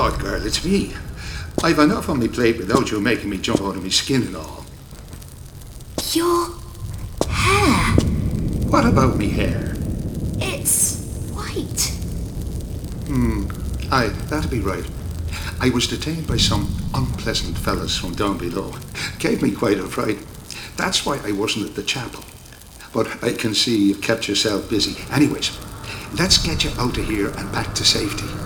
what, girl? It's me. I've enough on my plate without you making me jump out of my skin and all. Your hair. What about me hair? It's white. Aye, that'll be right. I was detained by some unpleasant fellas from down below. Gave me quite a fright. That's why I wasn't at the chapel. But I can see you've kept yourself busy. Anyways, let's get you out of here and back to safety.